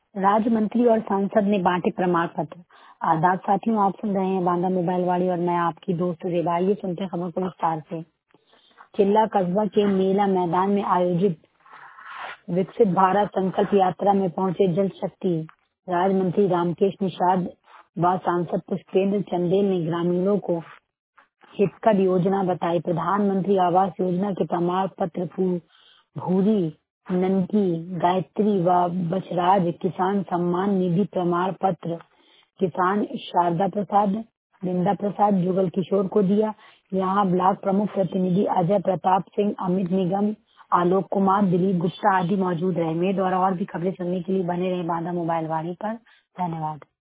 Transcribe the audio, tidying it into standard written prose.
राज्य मंत्री और सांसद ने बांटे प्रमाण पत्र। आदाब साथियों, आप सुन रहे हैं बांदा मोबाइल वाली और मैं आपकी दोस्त रेबा। आइए सुनते हैं खबर को विस्तार से। चिल्ला कस्बा के मेला मैदान में आयोजित विकसित भारत संकल्प यात्रा में पहुंचे जल शक्ति राज्य मंत्री रामकेश निषाद व सांसद पुष्पेंद्र चंदेल ने ग्रामीणों को हितकर योजना बताई। प्रधानमंत्री आवास योजना के प्रमाण पत्र भूरी, ननकी, गायत्री व बछराज किसान सम्मान निधि प्रमाण पत्र किसान शारदा प्रसाद, वृंदा प्रसाद, जुगल किशोर को दिया। यहाँ ब्लॉक प्रमुख प्रतिनिधि अजय प्रताप सिंह, अमित निगम, आलोक कुमार, दिलीप गुप्ता आदि मौजूद रहे। मेरे द्वारा और भी खबरें सुनने के लिए बने रहे बांदा मोबाइल वाणी पर। धन्यवाद।